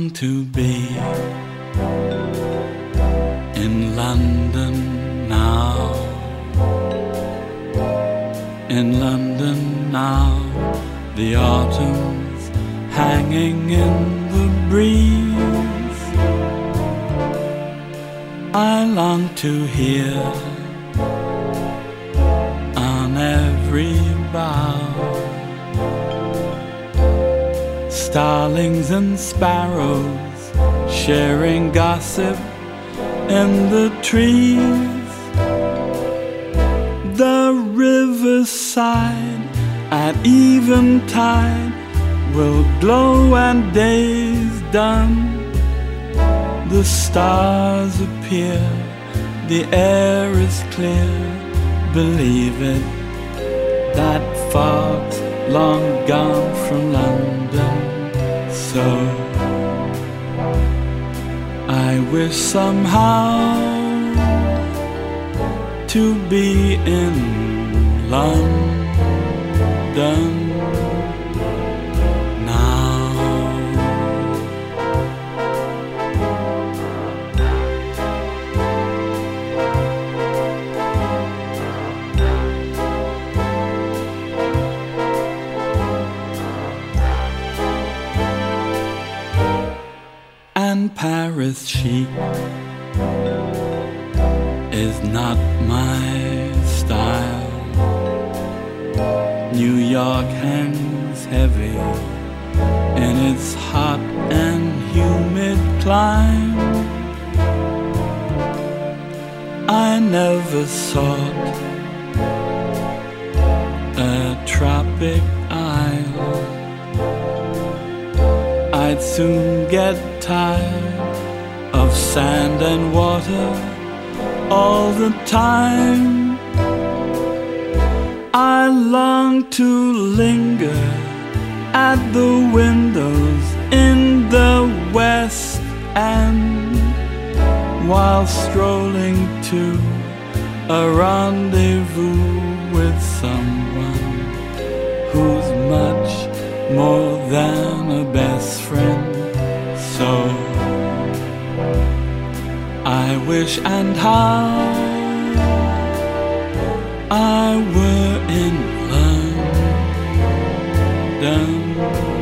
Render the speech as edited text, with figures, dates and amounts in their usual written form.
long to be in London now. In London now, the autumn's hanging in the breeze. I long to hear on every bough starlings and sparrows sharing gossip in the trees. The riverside at eventide will glow and days done. The stars appear, the air is clear. Believe it, that fog's long gone from London. So I wish somehow to be in London now. And Paris chic is not my style. New York hangs heavy in its hot and humid clime. I never sought a tropic isle. I'd soon get tired of sand and water all the time. I long to linger at the windows in the West End, while strolling to a rendezvous with someone who's much more than a best friend. So I wish and how I were in London.